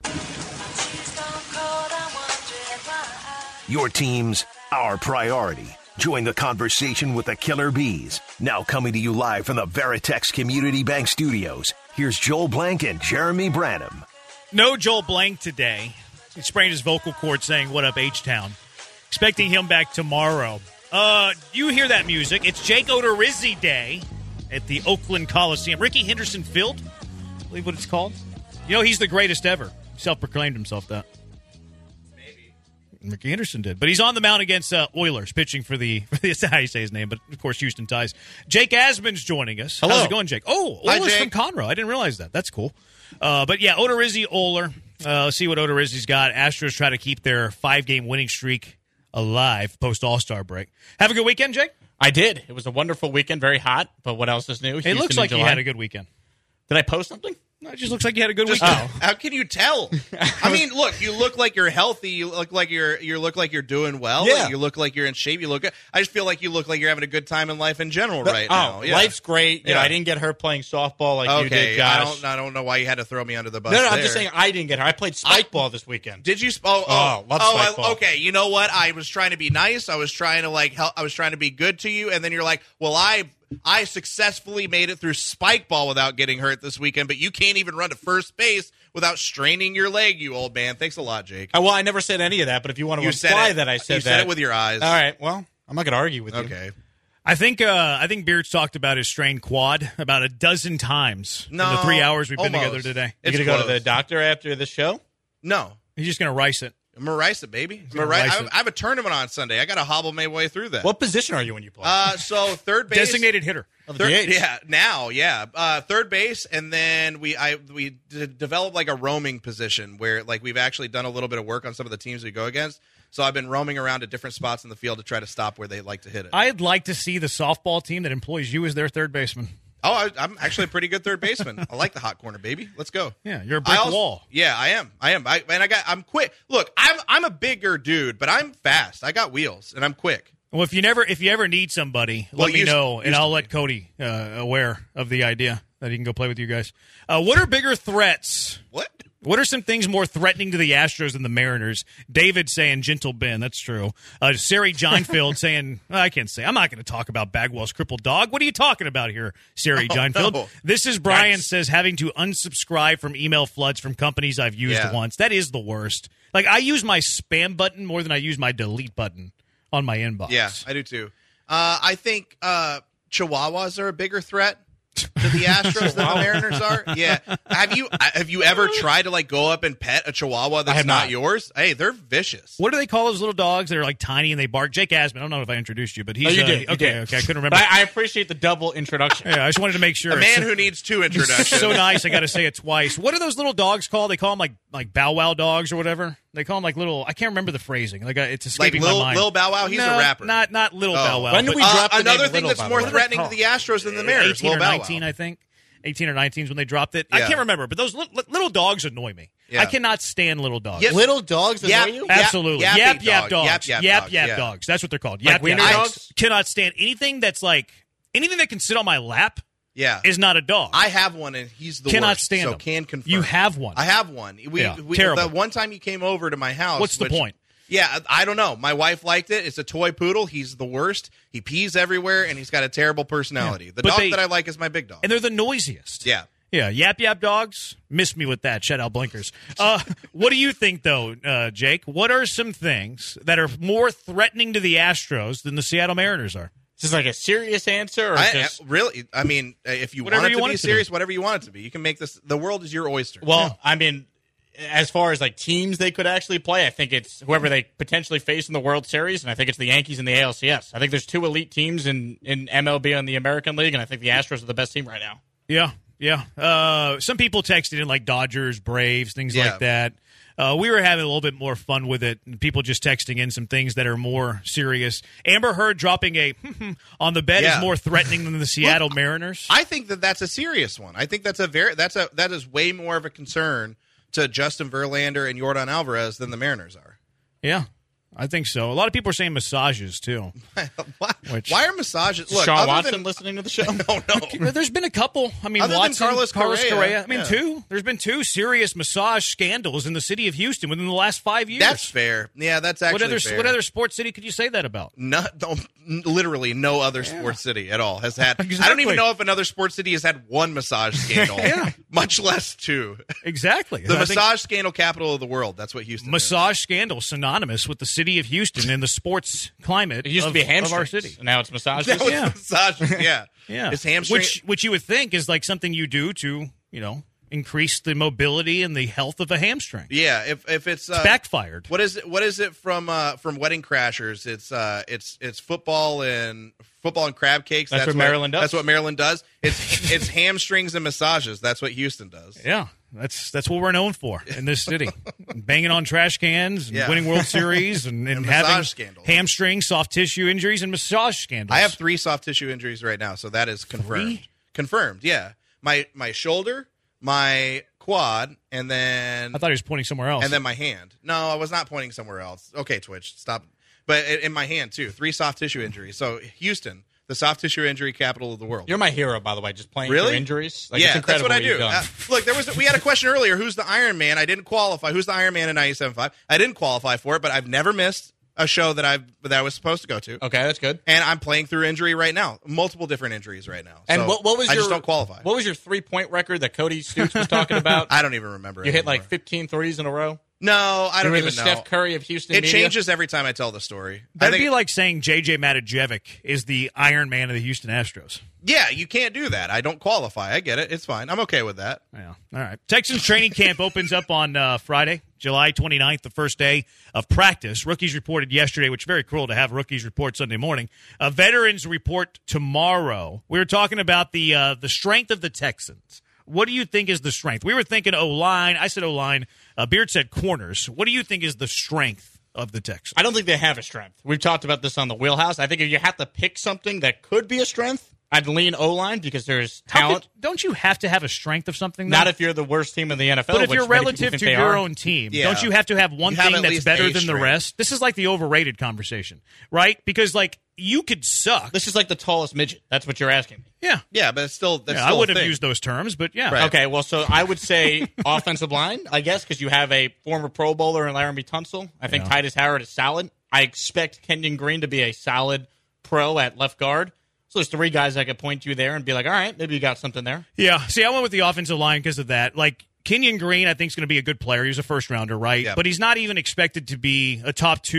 Your team's our priority. Join the conversation with the Killer Bees. Now coming to you live from the Veritex Community Bank Studios. Here's Joel Blank and Jeremy Branham. No Joel Blank today. He sprained his vocal cord saying, "What up, H-Town?" Expecting him back tomorrow. You hear that music. It's Jake Odorizzi Day at the Oakland Coliseum. Ricky Henderson Field, I believe what it's called. You know, he's the greatest ever. Self-proclaimed himself that. Maybe. Ricky Henderson did. But he's on the mound against Oilers, pitching for the that's how you say his name, but of course Houston Ties. Jake Asman's joining us. Hello. How's it going, Jake? Oh, Oilers from Conroe. I didn't realize that. That's cool. But yeah, Odorizzi, Oler. Let's see what Odorizzi's got. Astros try to keep their 5-game winning streak alive post All-Star break. Have a good weekend, Jake? I did. It was a wonderful weekend, very hot, but what else is new? It looks like you had a good weekend. Did I post something? No, it just looks like you had a good weekend. How can you tell? I mean, look, you look like you're healthy. You look like you're doing well. Yeah. You look like you're in shape. You look good. I just feel like you look like you're having a good time in life in general right now. Yeah. Life's great. You know, I didn't get hurt playing softball like you did, Josh. I don't know why you had to throw me under the bus. No, I'm just saying I didn't get hurt. I played spike ball this weekend. Did you? Love spike ball. Okay. You know what? I was trying to be nice. I was trying to help. I was trying to be good to you, and then you're like, well, I successfully made it through spike ball without getting hurt this weekend, but you can't even run to first base without straining your leg, you old man. Thanks a lot, Jake. Well, I never said any of that, but if you want to imply that I said that. You said it with your eyes. All right, well, I'm not going to argue with you. Okay. I think Beard's talked about his strained quad about a dozen times in the 3 hours we've been together today. You going to go to the doctor after the show? No. He's just going to rice it. I'm going to rice it, baby. I have a tournament on Sunday. I got to hobble my way through that. What position are you when you play? So third base. Designated hitter. Third base, and then we developed like a roaming position where like we've actually done a little bit of work on some of the teams we go against. So I've been roaming around at different spots in the field to try to stop where they like to hit it. I'd like to see the softball team that employs you as their third baseman. Oh, I'm actually a pretty good third baseman. I like the hot corner, baby. Let's go. Yeah, you're a brick wall. Yeah, I am. I'm quick. Look, I'm a bigger dude, but I'm fast. I got wheels, and I'm quick. Well, if you ever need somebody, let me know, and I'll let Cody aware of the idea that he can go play with you guys. What are bigger threats? What are some things more threatening to the Astros than the Mariners? David saying Gentle Ben. That's true. Sari Johnfield saying, I can't say. I'm not going to talk about Bagwell's crippled dog. What are you talking about here, Sari Johnfield? No. This is Brian says having to unsubscribe from email floods from companies I've used once. That is the worst. Like, I use my spam button more than I use my delete button on my inbox. Yeah, I do too. I think Chihuahuas are a bigger threat. to the Astros than the Mariners are. Yeah. Have you ever tried to go up and pet a Chihuahua that's not yours? Hey, they're vicious. What do they call those little dogs that are tiny and they bark? Jake Asman. I don't know if I introduced you, but he's you did. Okay, I couldn't remember. But I appreciate the double introduction. Yeah, I just wanted to make sure. A man who needs two introductions. So nice. I got to say it twice. What are those little dogs called? They call them like Bow Wow dogs or whatever. They call them little. I can't remember the phrasing. It's escaping my mind. Lil Bow Wow. He's a rapper. Not Little Bow Wow. When did we drop another thing that's more threatening to the Astros than the Mariners? 18 or 19, I think. 18 or 19 is when they dropped it. I can't remember, but those little dogs annoy me. Yeah. I cannot stand little dogs. Yes. Little dogs annoy you? Absolutely. Yap dogs. Yap Dogs. That's what they're called. Like wiener dogs? I cannot stand anything that's anything that can sit on my lap. Yeah, is not a dog. I have one, and he's the cannot worst. stand so him. Can confirm. You have one. I have one. Terrible. The one time you came over to my house. What's the point? Yeah, I don't know. My wife liked it. It's a toy poodle. He's the worst. He pees everywhere, and he's got a terrible personality. Yeah. The dog that I like is my big dog. And they're the noisiest. Yeah. Yeah, yap dogs. Miss me with that. Shout out blinkers. What do you think, though, Jake? What are some things that are more threatening to the Astros than the Seattle Mariners are? Is this a serious answer? Or really? I mean, if you want it to be serious, whatever you want it to be. You can make this. The world is your oyster. Well, I mean, as far as teams they could actually play, I think it's whoever they potentially face in the World Series, and I think it's the Yankees and the ALCS. I think there's two elite teams in MLB and the American League, and I think the Astros are the best team right now. Yeah. Some people texted in Dodgers, Braves, things like that. We were having a little bit more fun with it, and people just texting in some things that are more serious. Amber Heard dropping a on the bed is more threatening than the Seattle Mariners. I think that's a serious one. I think that is way more of a concern to Justin Verlander and Yordan Alvarez than the Mariners are. Yeah. I think so. A lot of people are saying massages, too. Why are massages? Look, Sean Watson listening to the show? No. There's been a couple. I mean, other Watson, than Carlos Correa. I mean, two. There's been two serious massage scandals in the city of Houston within the last 5 years. That's fair. Yeah, that's actually fair. What other sports city could you say that about? Literally no other sports city at all has had. Exactly. I don't even know if another sports city has had one massage scandal, much less two. Exactly. The massage scandal capital of the world. That's what Houston is. Massage scandal synonymous with the city of Houston and the sports climate it used to be of our city. Now it's massages. Massages, yeah. It's hamstring. Which you would think is something you do to, increase the mobility and the health of a hamstring. Yeah, if it's backfired. What is it from Wedding Crashers? It's football and crab cakes. That's what Maryland does. That's what Maryland does. It's hamstrings and massages. That's what Houston does. Yeah. That's what we're known for in this city. Banging on trash cans and winning World Series and having scandals. Hamstring, soft tissue injuries, and massage scandals. I have 3 soft tissue injuries right now, so that is confirmed. 3? Confirmed, yeah. My shoulder, my quad, and then... I thought he was pointing somewhere else. And then my hand. No, I was not pointing somewhere else. Okay, Twitch, stop. But in my hand, too. 3 soft tissue injuries. So, Houston, the soft tissue injury capital of the world. You're my hero, by the way, just playing really? through injuries. Yeah, that's what I do. Look, we had a question earlier. Who's the Iron Man? I didn't qualify. Who's the Iron Man in 97.5? I didn't qualify for it, but I've never missed a show that I was supposed to go to. Okay, that's good. And I'm playing through injury right now. Multiple different injuries right now. And so I just don't qualify. What was your 3-point record that Cody Stoots was talking about? I don't even remember. You hit 15 threes in a row? No, I don't even know. Steph Curry of Houston It media? changes every time I tell the story. That'd be like saying J.J. Matajevic is the Iron Man of the Houston Astros. Yeah, you can't do that. I don't qualify. I get it. It's fine. I'm okay with that. Yeah. All right. Texans training camp opens up on Friday, July 29th, the first day of practice. Rookies reported yesterday, which is very cool to have rookies report Sunday morning. Veterans report tomorrow. We were talking about the strength of the Texans. What do you think is the strength? We were thinking O-line. I said O-line. Beard said corners. What do you think is the strength of the Texans? I don't think they have a strength. We've talked about this on the Wheelhouse. I think if you have to pick something that could be a strength, I'd lean O-line because there's talent. Don't you have to have a strength of something, though? Not if you're the worst team in the NFL. But if you're relative to your own team, don't you have to have one thing that's better than the rest? This is like the overrated conversation, right? Because, you could suck. This is like the tallest midget. That's what you're asking me. Yeah. Yeah, but it's still I wouldn't have used those terms, but yeah. Right. Okay, well, so I would say offensive line, I guess, because you have a former Pro Bowler in Laramie Tunsil. I think Titus Howard is solid. I expect Kenyon Green to be a solid pro at left guard. So there's 3 guys I could point you there and be like, all right, maybe you got something there. Yeah. See, I went with the offensive line because of that. Kenyon Green, I think, is going to be a good player. He's a first-rounder, right? Yeah. But he's not even expected to be a top 2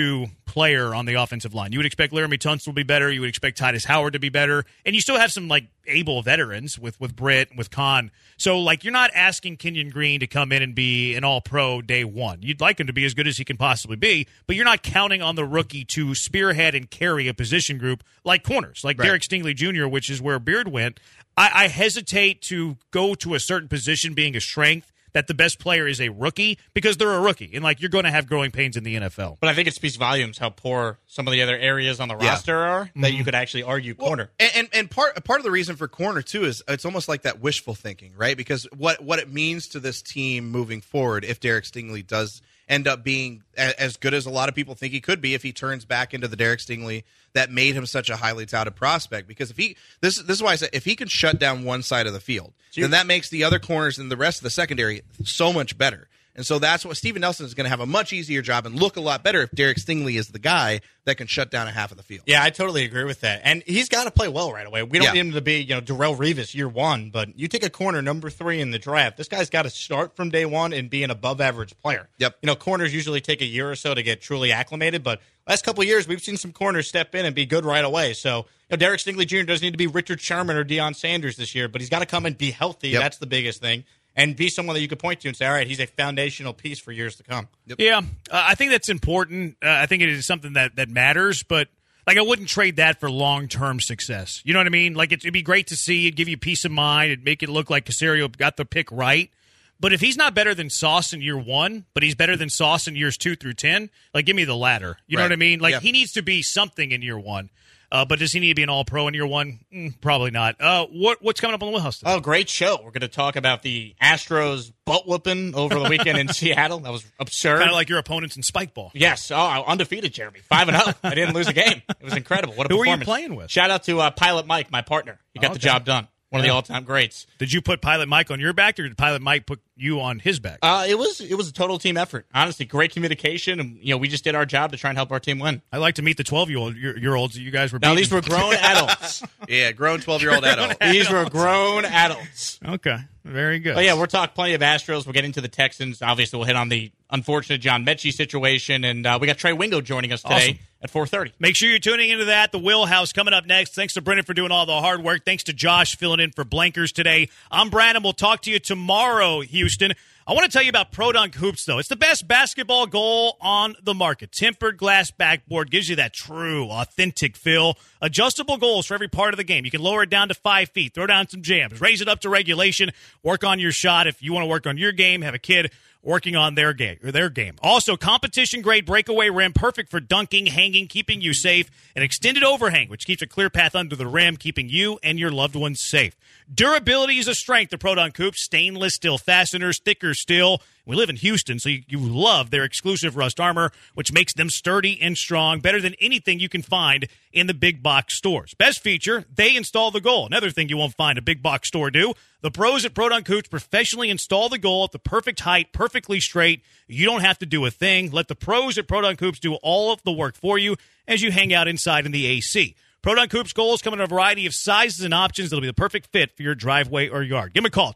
player on the offensive line. You would expect Laramie Tunsil to be better. You would expect Titus Howard to be better. And you still have some, like, able veterans with Britt and with Khan. So, like, you're not asking Kenyon Green to come in and be an all-pro day one. You'd like him to be as good as he can possibly be, but you're not counting on the rookie to spearhead and carry a position group like corners, like Derek Stingley Jr., which is where Beard went. I hesitate to go to a certain position being a strength that the best player is a rookie because they're a rookie. And, like, you're going to have growing pains in the NFL. But I think it speaks volumes how poor some of the other areas on the roster are that you could actually argue corner. And part of the reason for corner, too, is it's almost like that wishful thinking, right? Because what it means to this team moving forward if Derek Stingley does end up being as good as a lot of people think he could be if he turns back into the Derek Stingley that made him such a highly touted prospect. Because if this is why I said if he can shut down one side of the field, then that makes the other corners and the rest of the secondary so much better. And so that's what Steven Nelson is going to have a much easier job and look a lot better if Derek Stingley is the guy that can shut down a half of the field. Yeah, I totally agree with that. And he's got to play well right away. We don't need him to be, Darrelle Revis year one, but you take a corner number 3 in the draft. This guy's got to start from day one and be an above average player. Yep. Corners usually take a year or so to get truly acclimated, but last couple of years we've seen some corners step in and be good right away. So, Derek Stingley Jr. doesn't need to be Richard Sherman or Deion Sanders this year, but he's got to come and be healthy. Yep. That's the biggest thing. And be someone that you could point to and say, all right, he's a foundational piece for years to come. Yep. Yeah, I think that's important. I think it is something that matters, but like I wouldn't trade that for long-term success. You know what I mean? Like it'd be great to see. It'd give you peace of mind. It'd make it look like Caserio got the pick right. But if he's not better than Sauce in year 1, but he's better than Sauce in years 2 through 10, like give me the latter. You know what I mean? Like he needs to be something in year 1. But does he need to be an all-pro in year 1? Probably not. What's coming up on the Wheelhouse today? Oh, great show. We're going to talk about the Astros butt-whooping over the weekend in Seattle. That was absurd. Kind of like your opponents in spike ball. Yes. Oh, undefeated, Jeremy. 5-0. I didn't lose a game. It was incredible. What a performance. Who were you playing with? Shout out to Pilot Mike, my partner. He got the job done. One of the all-time greats. Did you put Pilot Mike on your back, or did Pilot Mike put you on his back? It was a total team effort. Honestly, great communication, and we just did our job to try and help our team win. I like to meet the 12-year-olds that you guys were beating. No, these were grown adults. Yeah, grown 12-year-old adults. These were grown adults. Okay, very good. But yeah, we'll talk plenty of Astros. We'll get into the Texans. Obviously, we'll hit on the unfortunate John Mechie situation, and we got Trey Wingo joining us today. At 4:30. Make sure you're tuning into that. The Wheelhouse coming up next. Thanks to Brendan for doing all the hard work. Thanks to Josh filling in for Blankers today. I'm Brandon. We'll talk to you tomorrow, Houston. I want to tell you about Pro Dunk Hoops, though. It's the best basketball goal on the market. Tempered glass backboard gives you that true, authentic feel. Adjustable goals for every part of the game. You can lower it down to 5 feet, throw down some jams, raise it up to regulation, work on your shot. If you want to work on your game, have a kid working on their game. Also, competition-grade breakaway rim, perfect for dunking, hanging, keeping you safe. An extended overhang, which keeps a clear path under the rim, keeping you and your loved ones safe. Durability is a strength of Pro Dunk Hoops. Stainless steel fasteners, thicker steel. We live in Houston, so you love their exclusive rust armor, which makes them sturdy and strong, better than anything you can find in the big box stores. Best feature, they install the goal. Another thing you won't find a big box store do. The pros at Pro Dunk Hoops professionally install the goal at the perfect height, perfectly straight. You don't have to do a thing. Let the pros at Pro Dunk Hoops do all of the work for you as you hang out inside in the AC. Pro Dunk Hoops goals come in a variety of sizes and options that'll be the perfect fit for your driveway or yard. Give them a call,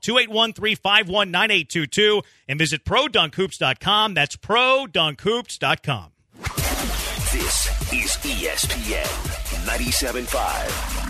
281-351-9822, and visit ProDunkHoops.com. That's ProDunkHoops.com. This is ESPN 97.5.